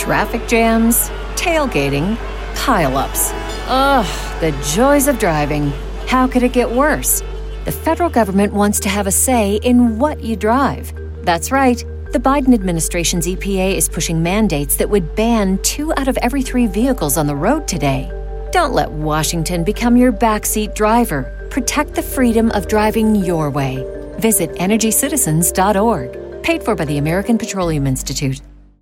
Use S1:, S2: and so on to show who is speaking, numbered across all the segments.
S1: Traffic jams, tailgating, pile-ups. Ugh, the joys of driving. How could it get worse? The federal government wants to have a say in what you drive. That's right. The Biden administration's EPA is pushing mandates that would ban 2 out of every 3 vehicles on the road today. Don't let Washington become your backseat driver. Protect the freedom of driving your way. Visit EnergyCitizens.org. Paid for by the American Petroleum Institute.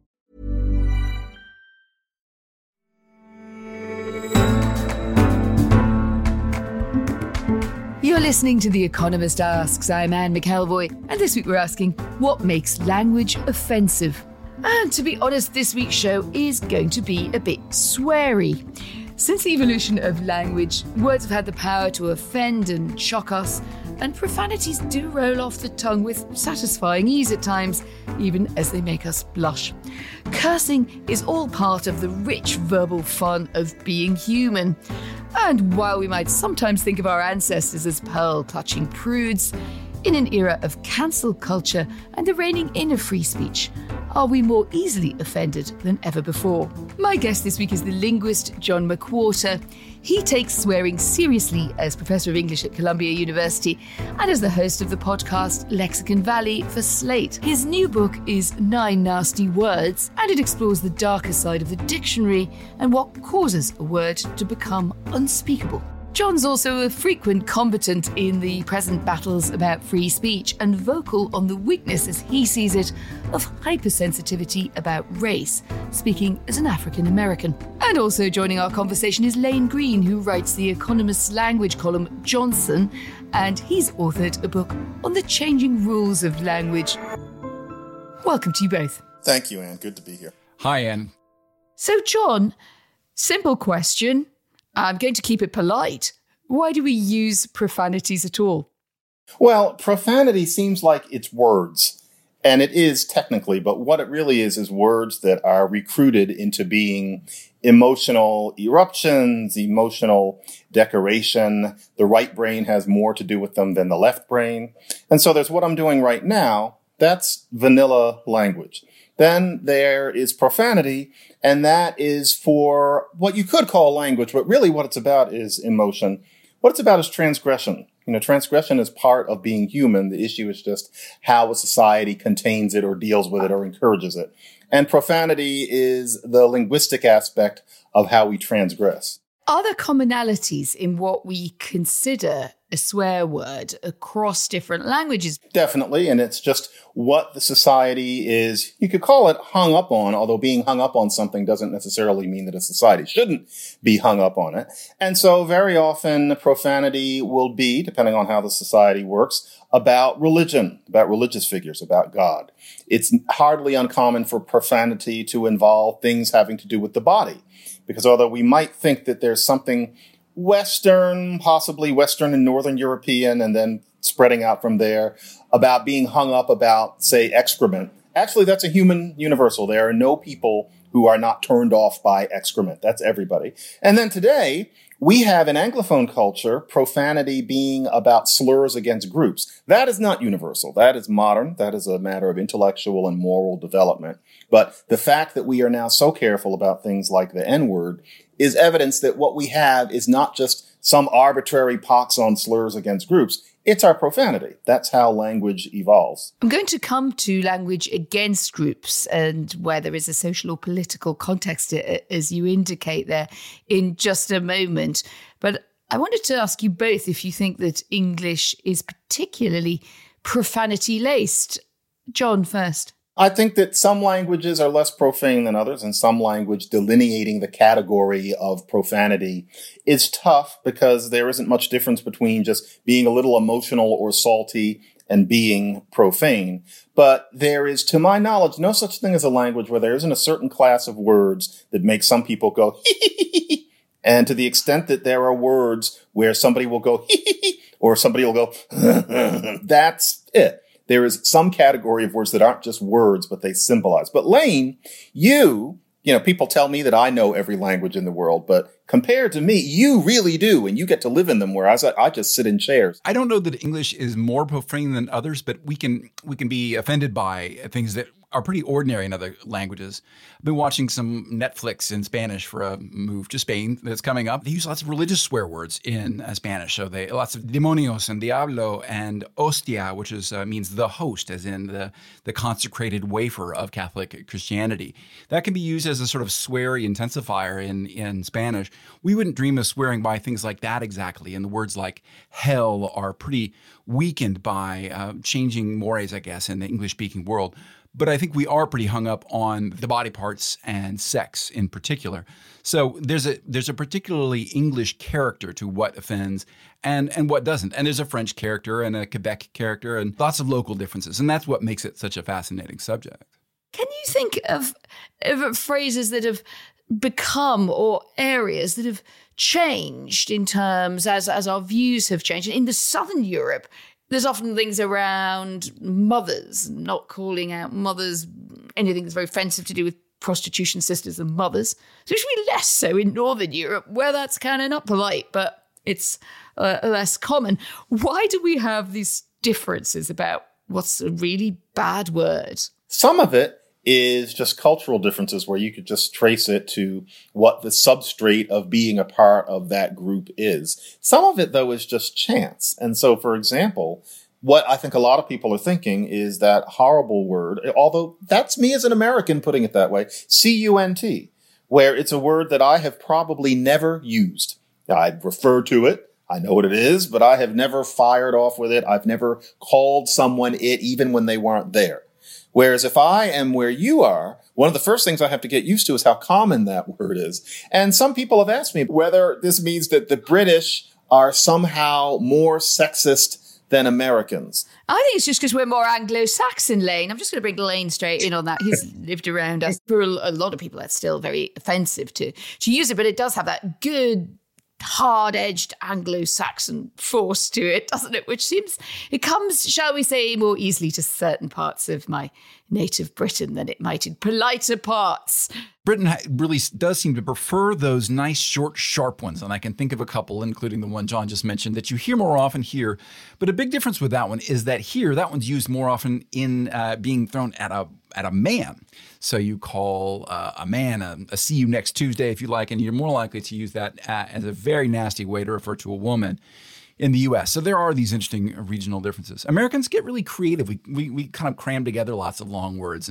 S2: You're listening to The Economist Asks. I'm Anne McElvoy, and this week we're asking, what makes language offensive? And to be honest, this week's show is going to be a bit sweary. Since the evolution of language, words have had the power to offend and shock us, and profanities do roll off the tongue with satisfying ease at times, even as they make us blush. Cursing is all part of the rich verbal fun of being human. And while we might sometimes think of our ancestors as pearl-clutching prudes, in an era of cancel culture and the reining in of free speech, are we more easily offended than ever before? My guest this week is the linguist John McWhorter. He takes swearing seriously as Professor of English at Columbia University and as the host of the podcast Lexicon Valley for Slate. His new book is 9 Nasty Words, and it explores the darker side of the dictionary and what causes a word to become unspeakable. John's also a frequent combatant in the present battles about free speech and vocal on the weakness, as he sees it, of hypersensitivity about race, speaking as an African American. And also joining our conversation is Lane Green, who writes the Economist's language column Johnson, and he's authored a book on the changing rules of language. Welcome to you both.
S3: Thank you, Anne. Good to be here.
S4: Hi, Anne.
S2: So, John, simple question. I'm going to keep it polite. Why do we use profanities at all?
S3: Well, profanity seems like it's words, and it is technically, but what it really is words that are recruited into being emotional eruptions, emotional decoration. The right brain has more to do with them than the left brain. And so there's what I'm doing right now. That's vanilla language. Then there is profanity, and that is for what you could call language, but really what it's about is emotion. What it's about is transgression. Transgression is part of being human. The issue is just how a society contains it or deals with it or encourages it. And profanity is the linguistic aspect of how we transgress.
S2: Are there commonalities in what we consider a swear word across different languages?
S3: Definitely, and it's just what the society is, you could call it hung up on, although being hung up on something doesn't necessarily mean that a society shouldn't be hung up on it. And so very often profanity will be, depending on how the society works, about religion, about religious figures, about God. It's hardly uncommon for profanity to involve things having to do with the body. Because although we might think that there's something Western, possibly Western and Northern European, and then spreading out from there, about being hung up about, say, excrement. Actually, that's a human universal. There are no people who are not turned off by excrement. That's everybody. And then today, we have in Anglophone culture, profanity being about slurs against groups. That is not universal. That is modern. That is a matter of intellectual and moral development. But the fact that we are now so careful about things like the N-word is evidence that what we have is not just some arbitrary pox on slurs against groups. It's our profanity. That's how language evolves.
S2: I'm going to come to language against groups and where there is a social or political context, as you indicate there, in just a moment. But I wanted to ask you both if you think that English is particularly profanity-laced. John, first.
S3: I think that some languages are less profane than others, and some language delineating the category of profanity is tough because there isn't much difference between just being a little emotional or salty and being profane. But there is, to my knowledge, no such thing as a language where there isn't a certain class of words that make some people go hee hee hee. And to the extent that there are words where somebody will go hee hee hee or somebody will go that's it. There is some category of words that aren't just words, but they symbolize. But Lane, you people tell me that I know every language in the world, but compared to me, you really do. And you get to live in them, whereas I just sit in chairs.
S4: I don't know that English is more profane than others, but we can be offended by things that are pretty ordinary in other languages. I've been watching some Netflix in Spanish for a move to Spain that's coming up. They use lots of religious swear words in Spanish. So lots of demonios and diablo and hostia, which means the host, as in the consecrated wafer of Catholic Christianity. That can be used as a sort of sweary intensifier in Spanish. We wouldn't dream of swearing by things like that exactly. And the words like hell are pretty weakened by changing mores, I guess, in the English-speaking world. But I think we are pretty hung up on the body parts and sex in particular. So there's a particularly English character to what offends and what doesn't. And there's a French character and a Quebec character and lots of local differences. And that's what makes it such a fascinating subject.
S2: Can you think of phrases that have become, or areas that have changed in terms as our views have changed? In the Southern Europe, there's often things around mothers, not calling out mothers, anything that's very offensive to do with prostitution, sisters and mothers. So it should be less so in Northern Europe, where that's kind of not polite, but it's less common. Why do we have these differences about what's a really bad word?
S3: Some of it is just cultural differences where you could just trace it to what the substrate of being a part of that group is. Some of it, though, is just chance. And so, for example, what I think a lot of people are thinking is that horrible word, although that's me as an American putting it that way, C-U-N-T, where it's a word that I have probably never used. I refer to it. I know what it is, but I have never fired off with it. I've never called someone it, even when they weren't there. Whereas if I am where you are, one of the first things I have to get used to is how common that word is. And some people have asked me whether this means that the British are somehow more sexist than Americans.
S2: I think it's just because we're more Anglo-Saxon, Lane. I'm just going to bring Lane straight in on that. He's lived around us. For a lot of people, that's still very offensive to use it, but it does have that good, hard-edged Anglo-Saxon force to it, doesn't it? Which seems, it comes, shall we say, more easily to certain parts of my native Britain than it might in politer parts.
S4: Britain really does seem to prefer those nice, short, sharp ones. And I can think of a couple, including the one John just mentioned, that you hear more often here. But a big difference with that one is that here, that one's used more often in being thrown at a man. So you call a man a see you next Tuesday, if you like, and you're more likely to use that as a very nasty way to refer to a woman in the U.S. So there are these interesting regional differences. Americans get really creative. We kind of cram together lots of long words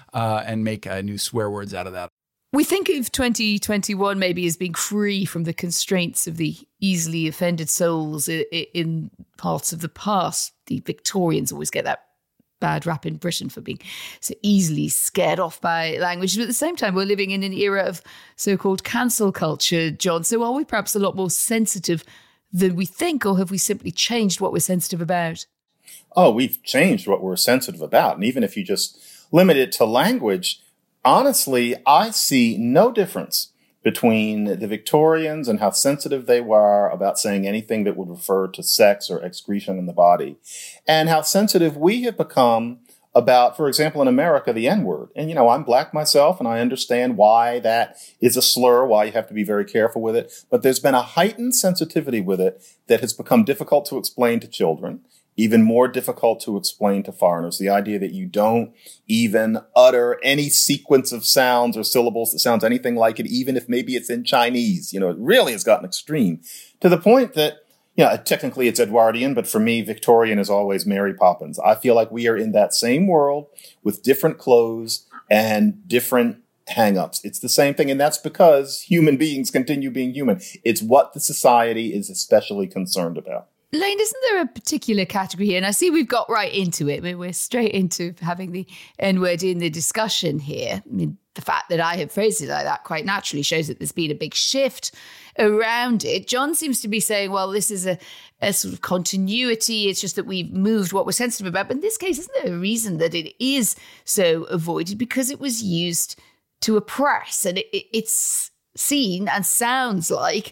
S4: and make new swear words out of that.
S2: We think of 2021 maybe as being free from the constraints of the easily offended souls in parts of the past. The Victorians always get that bad rap in Britain for being so easily scared off by language. But at the same time, we're living in an era of so-called cancel culture, John. So are we perhaps a lot more sensitive than we think, or have we simply changed what we're sensitive about?
S3: Oh, we've changed what we're sensitive about. And even if you just limit it to language, honestly, I see no difference between the Victorians and how sensitive they were about saying anything that would refer to sex or excretion in the body, and how sensitive we have become about, for example, in America, the N-word. And, I'm black myself, and I understand why that is a slur, why you have to be very careful with it. But there's been a heightened sensitivity with it that has become difficult to explain to children, even more difficult to explain to foreigners. The idea that you don't even utter any sequence of sounds or syllables that sounds anything like it, even if maybe it's in Chinese. It really has gotten extreme to the point that, technically it's Edwardian, but for me, Victorian is always Mary Poppins. I feel like we are in that same world with different clothes and different hang-ups. It's the same thing, and that's because human beings continue being human. It's what the society is especially concerned about.
S2: Lane, isn't there a particular category here? And I see we've got right into it. We're straight into having the N-word in the discussion here. I mean, the fact that I have phrased it like that quite naturally shows that there's been a big shift around it. John seems to be saying, well, this is a sort of continuity. It's just that we've moved what we're sensitive about. But in this case, isn't there a reason that it is so avoided? Because it was used to oppress, and it's seen and sounds like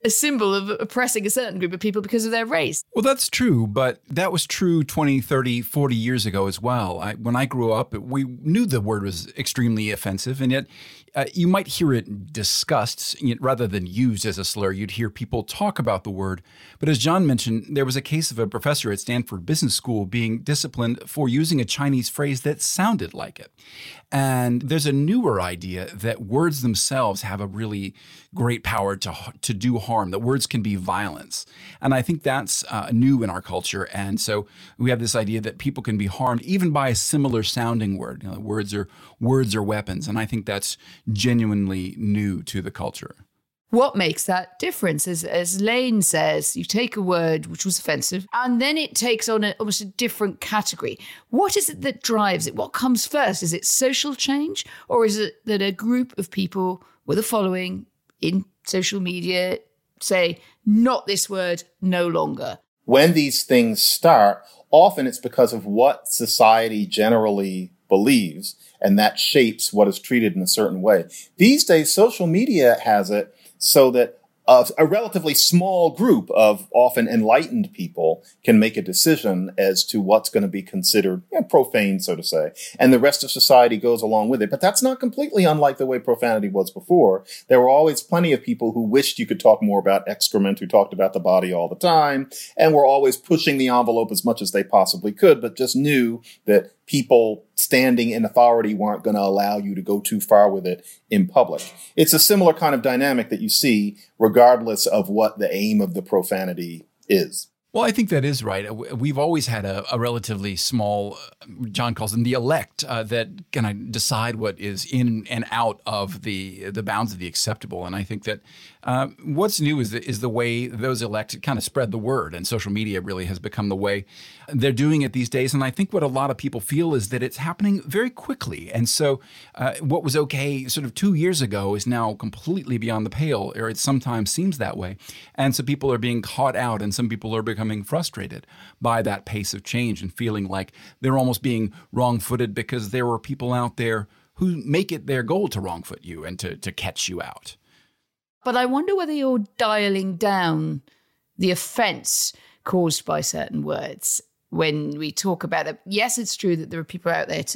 S2: a symbol of oppressing a certain group of people because of their race.
S4: Well, that's true, but that was true 20, 30, 40 years ago as well. When I grew up, we knew the word was extremely offensive, and yet you might hear it discussed rather than used as a slur. You'd hear people talk about the word. But as John mentioned, there was a case of a professor at Stanford Business School being disciplined for using a Chinese phrase that sounded like it. And there's a newer idea that words themselves have a really great power to do harm, that words can be violence. And I think that's new in our culture. And so we have this idea that people can be harmed even by a similar sounding word. Words are weapons. And I think that's genuinely new to the culture.
S2: What makes that difference? As Lane says, you take a word which was offensive and then it takes on almost a different category. What is it that drives it? What comes first? Is it social change, or is it that a group of people with a following in social media say, not this word, no longer?
S3: When these things start, often it's because of what society generally believes, and that shapes what is treated in a certain way. These days, social media has it so that a relatively small group of often enlightened people can make a decision as to what's going to be considered profane, so to say, and the rest of society goes along with it. But that's not completely unlike the way profanity was before. There were always plenty of people who wished you could talk more about excrement, who talked about the body all the time, and were always pushing the envelope as much as they possibly could, but just knew that people standing in authority weren't going to allow you to go too far with it in public. It's a similar kind of dynamic that you see regardless of what the aim of the profanity is.
S4: Well, I think that is right. We've always had a relatively small, John calls them the elect, that can decide what is in and out of the bounds of the acceptable. And I think that what's new is the way those elect kind of spread the word, and social media really has become the way they're doing it these days. And I think what a lot of people feel is that it's happening very quickly. And so what was okay sort of 2 years ago is now completely beyond the pale, or it sometimes seems that way. And so people are being caught out, and some people are becoming frustrated by that pace of change and feeling like they're almost being wrong-footed because there are people out there who make it their goal to wrong-foot you and to catch you out.
S2: But I wonder whether you're dialing down the offense caused by certain words when we talk about it. Yes, it's true that there are people out there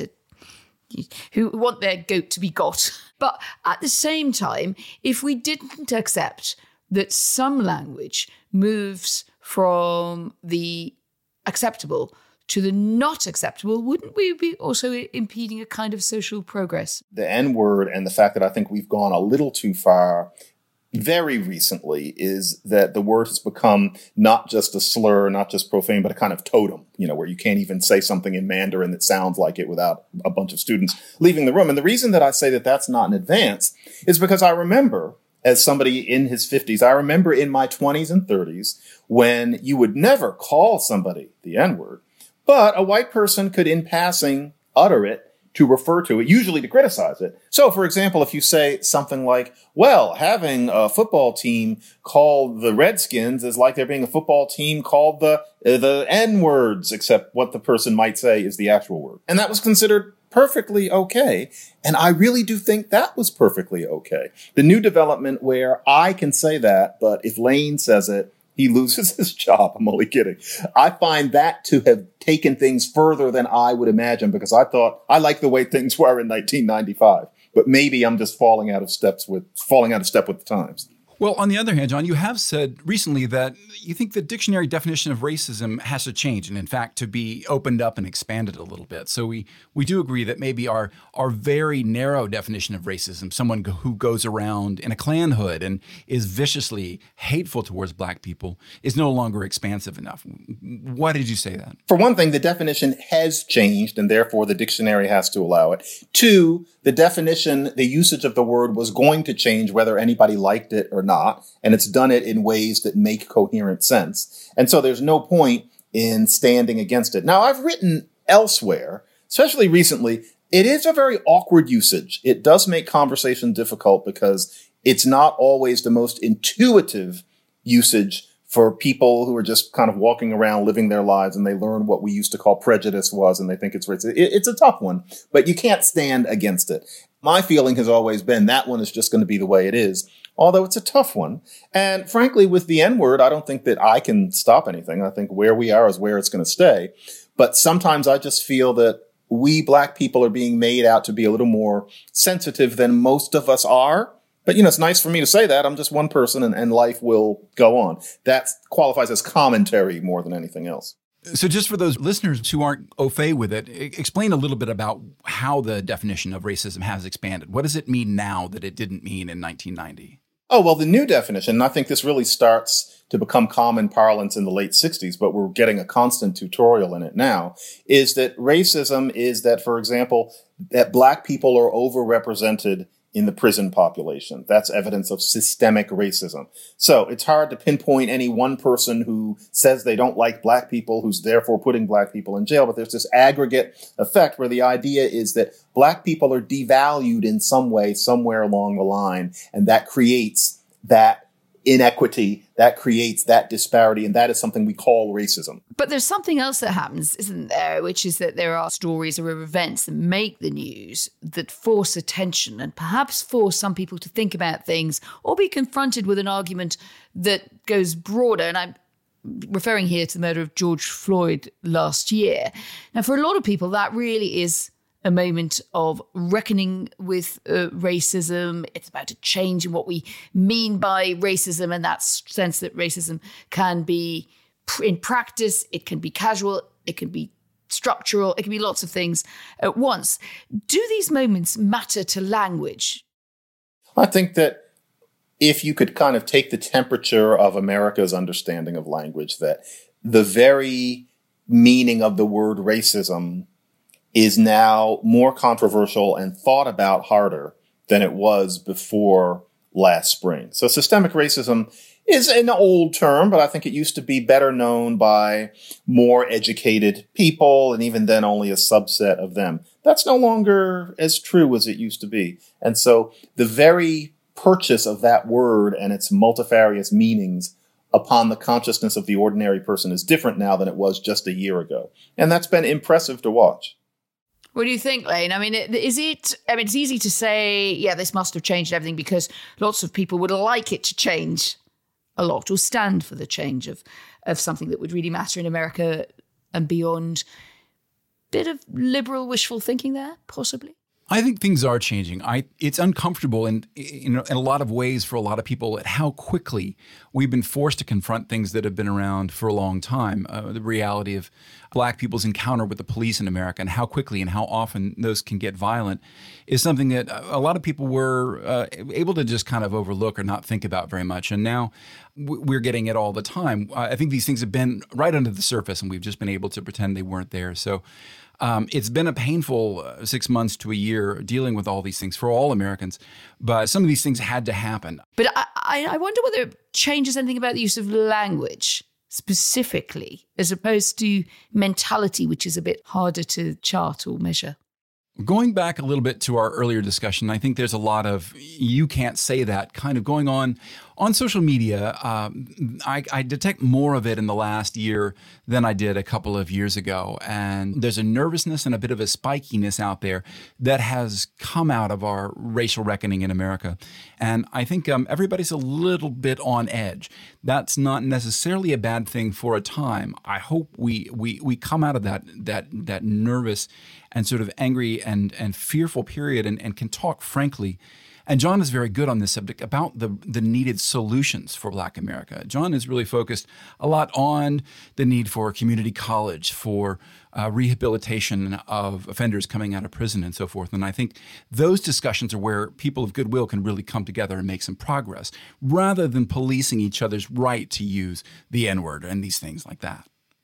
S2: who want their goat to be got. But at the same time, if we didn't accept that some language moves from the acceptable to the not acceptable, wouldn't we be also impeding a kind of social progress?
S3: The N-word, and the fact that I think we've gone a little too far very recently, is that the word has become not just a slur, not just profane, but a kind of totem, where you can't even say something in Mandarin that sounds like it without a bunch of students leaving the room. And the reason that I say that that's not an advance is because I remember, as somebody in his 50s, I remember in my 20s and 30s when you would never call somebody the N-word, but a white person could in passing utter it to refer to it, usually to criticize it. So, for example, if you say something like, well, having a football team called the Redskins is like there being a football team called the N-words, except what the person might say is the actual word. And that was considered perfectly okay. And I really do think that was perfectly okay. The new development where I can say that, but if Lane says it, he loses his job. I'm only kidding. I find that to have taken things further than I would imagine, because I thought I liked the way things were in 1995. But maybe I'm just falling out of step with the times.
S4: Well, on the other hand, John, you have said recently that you think the dictionary definition of racism has to change, and in fact, to be opened up and expanded a little bit. So we do agree that maybe our very narrow definition of racism, someone who goes around in a Klan hood and is viciously hateful towards Black people, is no longer expansive enough. Why did you say that? For
S3: one thing, the definition has changed, and therefore the dictionary has to allow it. Two, the definition, the usage of the word was going to change whether anybody liked it or not, and it's done it in ways that make coherent sense. And so there's no point in standing against it. Now, I've written elsewhere, especially recently, it is a very awkward usage. It does make conversation difficult because it's not always the most intuitive usage for people who are just kind of walking around living their lives, and they learn what we used to call prejudice was, and they think it's racist. It's a tough one, but you can't stand against it. My feeling has always been that one is just going to be the way it is, although it's a tough one. And frankly, with the N-word, I don't think that I can stop anything. I think where we are is where it's going to stay. But sometimes I just feel that we Black people are being made out to be a little more sensitive than most of us are. But, it's nice for me to say that. I'm just one person and life will go on. That qualifies as commentary more than anything else.
S4: So just for those listeners who aren't au fait with it, explain a little bit about how the definition of racism has expanded. What does it mean now that it didn't mean in 1990?
S3: Oh, well, the new definition, and I think this really starts to become common parlance in the late 60s, but we're getting a constant tutorial in it now, is that racism is that, for example, that Black people are overrepresented in the prison population. That's evidence of systemic racism. So it's hard to pinpoint any one person who says they don't like Black people, who's therefore putting Black people in jail. But there's this aggregate effect where the idea is that Black people are devalued in some way, somewhere along the line. And that creates that inequity, that creates that disparity, and that is something we call racism.
S2: But there's something else that happens, isn't there, which is that there are stories or events that make the news that force attention and perhaps force some people to think about things or be confronted with an argument that goes broader. And I'm referring here to the murder of George Floyd last year. Now, for a lot of people, that really is a moment of reckoning with racism. It's about a change in what we mean by racism, and that sense that racism can be in practice, it can be casual, it can be structural, it can be lots of things at once. Do these moments matter to language?
S3: I think that if you could kind of take the temperature of America's understanding of language, that the very meaning of the word racism is now more controversial and thought about harder than it was before last spring. So systemic racism is an old term, but I think it used to be better known by more educated people, and even then only a subset of them. That's no longer as true as it used to be. And so the very purchase of that word and its multifarious meanings upon the consciousness of the ordinary person is different now than it was just a year ago. And that's been impressive to watch.
S2: What do you think, Lane? I mean, it's easy to say, yeah, this must have changed everything because lots of people would like it to change a lot or stand for the change of something that would really matter in America and beyond. Bit of liberal wishful thinking there, possibly?
S4: I think things are changing. It's uncomfortable in a lot of ways for a lot of people at how quickly we've been forced to confront things that have been around for a long time. The reality of Black people's encounter with the police in America and how quickly and how often those can get violent is something that a lot of people were able to just kind of overlook or not think about very much. And now we're getting it all the time. I think these things have been right under the surface and we've just been able to pretend they weren't there. So it's been a painful 6 months to a year dealing with all these things for all Americans, but some of these things had to happen.
S2: But I wonder whether it changes anything about the use of language specifically, as opposed to mentality, which is a bit harder to chart or measure.
S4: Going back a little bit to our earlier discussion, I think there's a lot of you can't say that kind of going on social media. I detect more of it in the last year than I did a couple of years ago. And there's a nervousness and a bit of a spikiness out there that has come out of our racial reckoning in America. And I think everybody's a little bit on edge. That's not necessarily a bad thing for a time. I hope we come out of that nervous and sort of angry and fearful period and can talk frankly. And John is very good on this subject about the needed solutions for Black America. John is really focused a lot on the need for community college, for rehabilitation of offenders coming out of prison and so forth. And I think those discussions are where people of goodwill can really come together and make some progress, rather than policing each other's right to use the N-word and these things like that.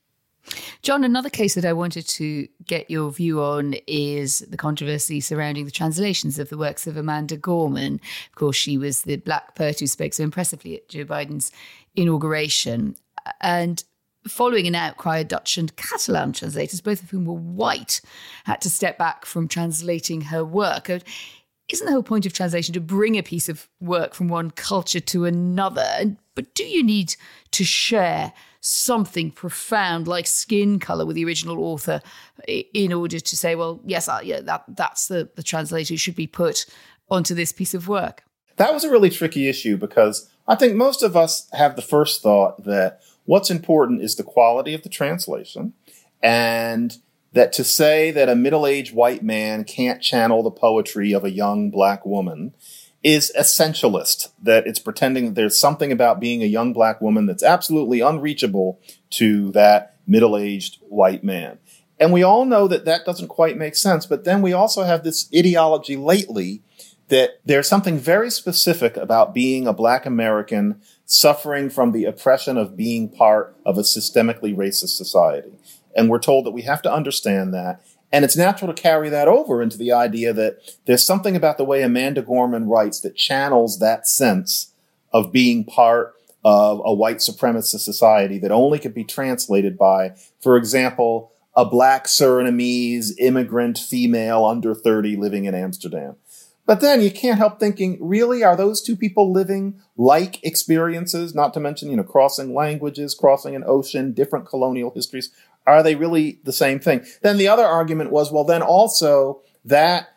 S2: John, another case that I wanted to get your view on is the controversy surrounding the translations of the works of Amanda Gorman. Of course, she was the Black poet who spoke so impressively at Joe Biden's inauguration. And following an outcry, Dutch and Catalan translators, both of whom were white, had to step back from translating her work. isn't the whole point of translation to bring a piece of work from one culture to another? But do you need to share something profound like skin color with the original author in order to say, well, yes, that's the translator who should be put onto this piece of work?
S3: That was a really tricky issue because I think most of us have the first thought that what's important is the quality of the translation, and that to say that a middle-aged white man can't channel the poetry of a young black woman is essentialist, that it's pretending that there's something about being a young black woman that's absolutely unreachable to that middle-aged white man. And we all know that that doesn't quite make sense, but then we also have this ideology lately that there's something very specific about being a black American suffering from the oppression of being part of a systemically racist society. And we're told that we have to understand that. And it's natural to carry that over into the idea that there's something about the way Amanda Gorman writes that channels that sense of being part of a white supremacist society that only could be translated by, for example, a black Surinamese immigrant female under 30 living in Amsterdam. But then you can't help thinking, really, are those two people living like experiences, not to mention, crossing languages, crossing an ocean, different colonial histories? Are they really the same thing? Then the other argument was, well, then also that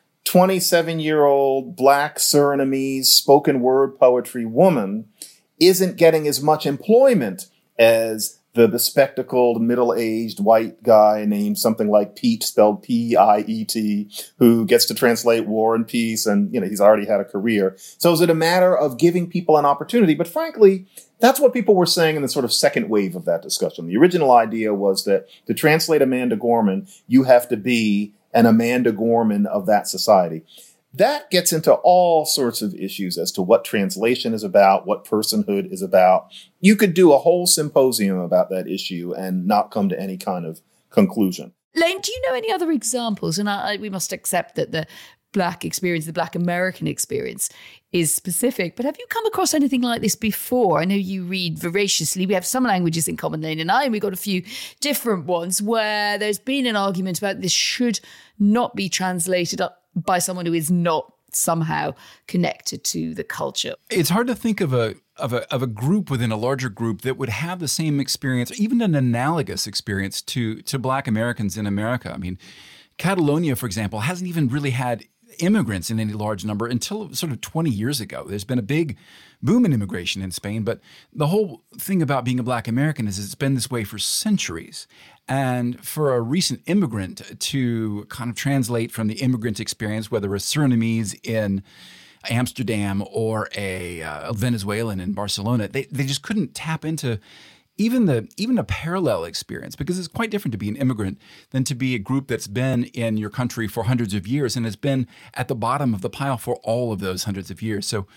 S3: 27-year-old black Surinamese spoken word poetry woman isn't getting as much employment as the bespectacled middle-aged white guy named something like Pete, spelled P-I-E-T, who gets to translate War and Peace, and he's already had a career. So is it a matter of giving people an opportunity? But frankly, that's what people were saying in the sort of second wave of that discussion. The original idea was that to translate Amanda Gorman, you have to be an Amanda Gorman of that society. That gets into all sorts of issues as to what translation is about, what personhood is about. You could do a whole symposium about that issue and not come to any kind of conclusion.
S2: Lane, do you know any other examples? And we must accept that the black experience, the black American experience, is specific. But have you come across anything like this before? I know you read voraciously. We have some languages in common, Lane and I, and we've got a few different ones where there's been an argument about this should not be translated up by someone who is not somehow connected to the culture.
S4: It's hard to think of a group within a larger group that would have the same experience, or even an analogous experience to Black Americans in America. I mean, Catalonia, for example, hasn't even really had immigrants in any large number until sort of 20 years ago. There's been a big boom in immigration in Spain, but the whole thing about being a Black American is it's been this way for centuries. And for a recent immigrant to kind of translate from the immigrant experience, whether a Surinamese in Amsterdam or a Venezuelan in Barcelona, they just couldn't tap into even a parallel experience, because it's quite different to be an immigrant than to be a group that's been in your country for hundreds of years and has been at the bottom of the pile for all of those hundreds of years. So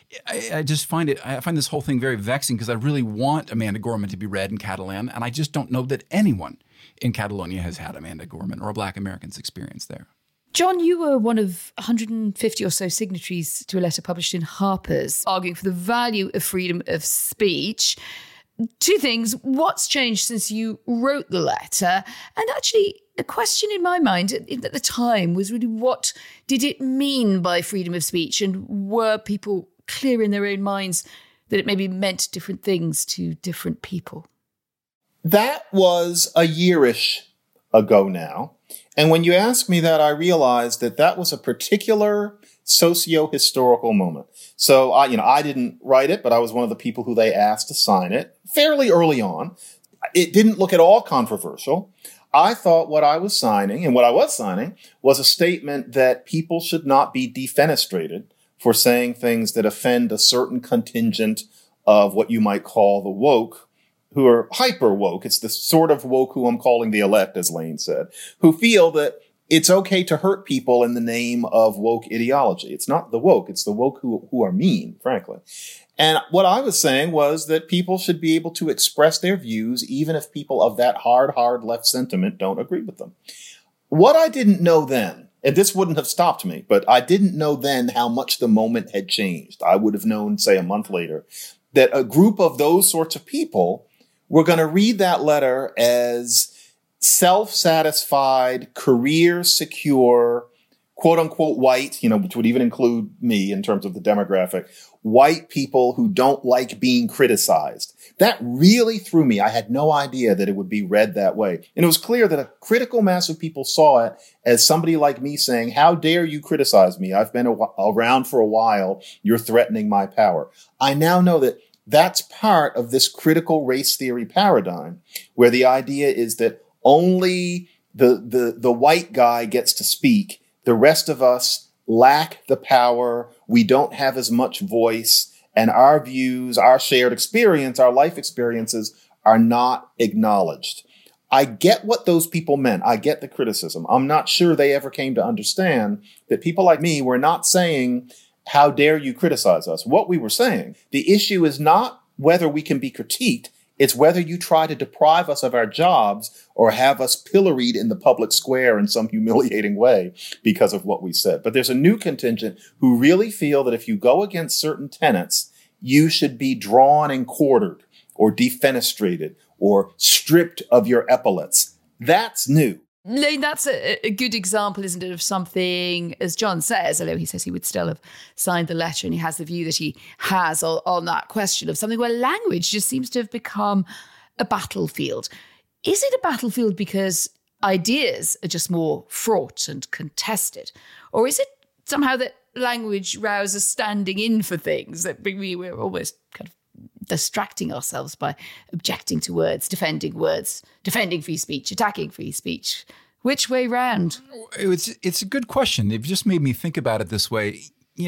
S4: I find this whole thing very vexing, because I really want Amanda Gorman to be read in Catalan, and I just don't know that anyone in Catalonia has had Amanda Gorman or a Black American's experience there.
S2: John, you were one of 150 or so signatories to a letter published in Harper's arguing for the value of freedom of speech. Two things. What's changed since you wrote the letter? And actually, a question in my mind at the time was really, what did it mean by freedom of speech? And were people clear in their own minds that it maybe meant different things to different people?
S3: That was a year-ish ago now. And when you asked me that, I realized that was a particular socio-historical moment. So I didn't write it, but I was one of the people who they asked to sign it fairly early on. It didn't look at all controversial. I thought what I was signing was a statement that people should not be defenestrated for saying things that offend a certain contingent of what you might call the woke, who are hyper woke. It's the sort of woke who I'm calling the elect, as Lane said, who feel that it's okay to hurt people in the name of woke ideology. It's not the woke. It's the woke who are mean, frankly. And what I was saying was that people should be able to express their views, even if people of that hard left sentiment don't agree with them. What I didn't know then, and this wouldn't have stopped me, but I didn't know then how much the moment had changed. I would have known, say, a month later, that a group of those sorts of people were going to read that letter as self-satisfied, career-secure, quote unquote white, which would even include me in terms of the demographic, white people who don't like being criticized. That really threw me. I had no idea that it would be read that way. And it was clear that a critical mass of people saw it as somebody like me saying, how dare you criticize me? I've been around for a while. You're threatening my power. I now know that that's part of this critical race theory paradigm, where the idea is that only the white guy gets to speak. The rest of us lack the power. We don't have as much voice, and our views, our shared experience, our life experiences are not acknowledged. I get what those people meant. I get the criticism. I'm not sure they ever came to understand that people like me were not saying, how dare you criticize us? What we were saying, the issue is not whether we can be critiqued. It's whether you try to deprive us of our jobs or have us pilloried in the public square in some humiliating way because of what we said. But there's a new contingent who really feel that if you go against certain tenets, you should be drawn and quartered or defenestrated or stripped of your epaulets. That's new.
S2: Lane, that's a good example, isn't it, of something, as John says, although he says he would still have signed the letter and he has the view that he has on that question, of something where language just seems to have become a battlefield. Is it a battlefield because ideas are just more fraught and contested? Or is it somehow that language rouses standing in for things, that we're almost kind of distracting ourselves by objecting to words, defending free speech, attacking free speech? Which way round?
S4: It's a good question. It just made me think about it this way.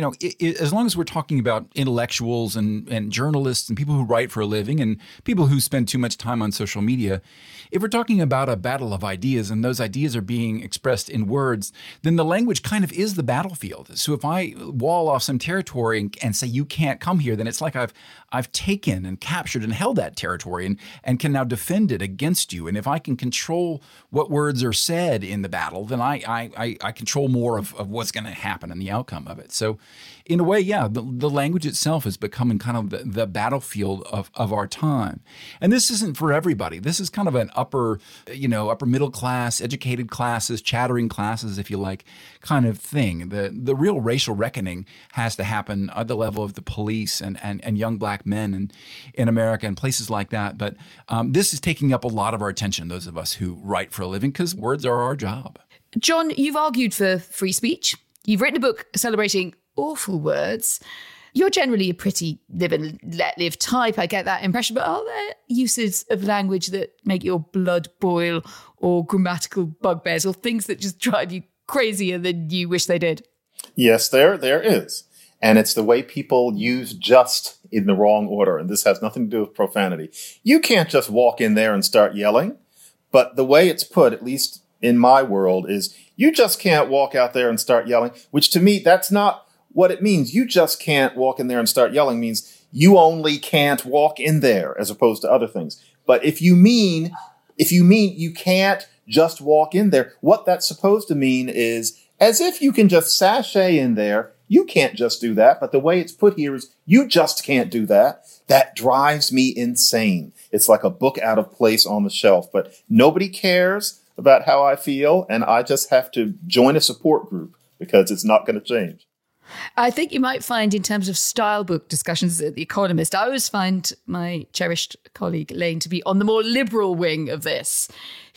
S4: As long as we're talking about intellectuals and journalists and people who write for a living and people who spend too much time on social media, if we're talking about a battle of ideas and those ideas are being expressed in words, then the language kind of is the battlefield. So if I wall off some territory and say, you can't come here, then it's like I've taken and captured and held that territory and can now defend it against you. And if I can control what words are said in the battle, then I control more of what's going to happen and the outcome of it. So in a way, yeah, the language itself is becoming kind of the battlefield of our time. And this isn't for everybody. This is kind of an upper middle class, educated classes, chattering classes, if you like, kind of thing. The real racial reckoning has to happen at the level of the police and young black men in America and places like that. But this is taking up a lot of our attention, those of us who write for a living, because words are our job.
S2: John, you've argued for free speech. You've written a book celebrating awful words. You're generally a pretty live and let live type, I get that impression, but are there uses of language that make your blood boil, or grammatical bugbears, or things that just drive you crazier than you wish they did?
S3: Yes, there is. And it's the way people use just in the wrong order. And this has nothing to do with profanity. You can't just walk in there and start yelling. But the way it's put, at least in my world, is you just can't walk out there and start yelling, which to me, that's not what it means. You just can't walk in there and start yelling means you only can't walk in there, as opposed to other things. But if you mean you can't just walk in there, what that's supposed to mean is as if you can just sashay in there. You can't just do that. But the way it's put here is you just can't do that. That drives me insane. It's like a book out of place on the shelf, but nobody cares about how I feel. And I just have to join a support group because it's not going to change.
S2: I think you might find, in terms of style book discussions at The Economist, I always find my cherished colleague Lane to be on the more liberal wing of this.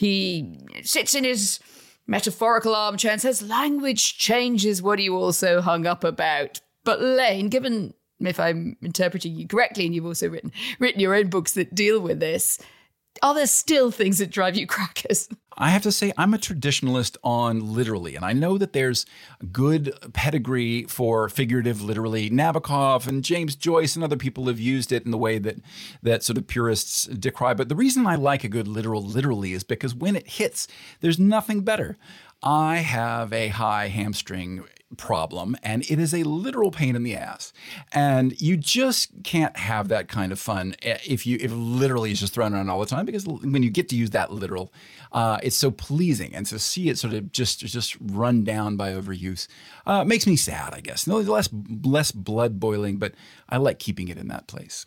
S2: He sits in his metaphorical armchair and says, language changes. What are you all so hung up about? But Lane, given, if I'm interpreting you correctly, and you've also written your own books that deal with this, are there still things that drive you crackers?
S4: I have to say I'm a traditionalist on literally, and I know that there's good pedigree for figurative literally. Nabokov and James Joyce and other people have used it in the way that sort of purists decry. But the reason I like a good literally is because when it hits, there's nothing better. I have a high hamstring problem, and it is a literal pain in the ass. And you just can't have that kind of fun if literally is just thrown around all the time, because when you get to use that literal, it's so pleasing. And to see it sort of just run down by overuse makes me sad, I guess. No, less blood boiling, but I like keeping it in that place.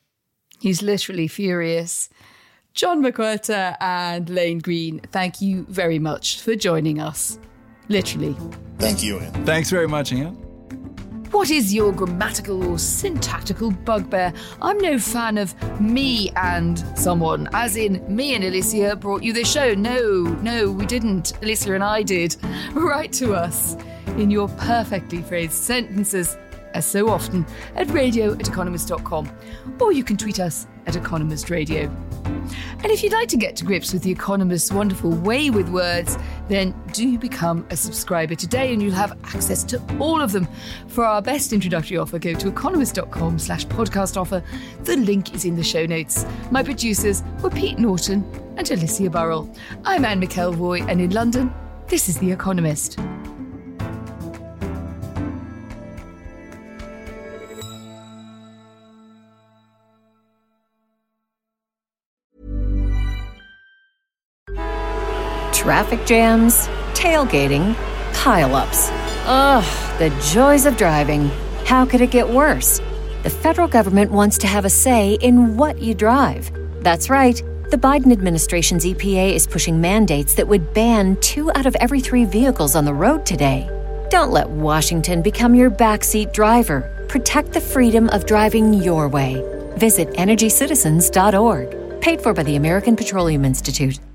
S2: He's literally furious. John McWhirter and Lane Greene, thank you very much for joining us. Literally.
S3: Thank you, Ian.
S4: Thanks very much, Ian.
S2: What is your grammatical or syntactical bugbear? I'm no fan of me and someone, as in me and Alicia brought you this show. No, we didn't. Alicia and I did. Write to us in your perfectly phrased sentences, as so often, at radio@economist.com, or you can tweet us at Economist Radio. And if you'd like to get to grips with The Economist's wonderful way with words, then do become a subscriber today and you'll have access to all of them. For our best introductory offer, go to economist.com/podcast offer. The link is in the show notes. My producers were Pete Norton and Alicia Burrell. I'm Anne McElvoy, and in London, this is The Economist.
S1: Traffic jams, tailgating, pile-ups. Ugh, the joys of driving. How could it get worse? The federal government wants to have a say in what you drive. That's right. The Biden administration's EPA is pushing mandates that would ban 2 out of every 3 vehicles on the road today. Don't let Washington become your backseat driver. Protect the freedom of driving your way. Visit EnergyCitizens.org. Paid for by the American Petroleum Institute.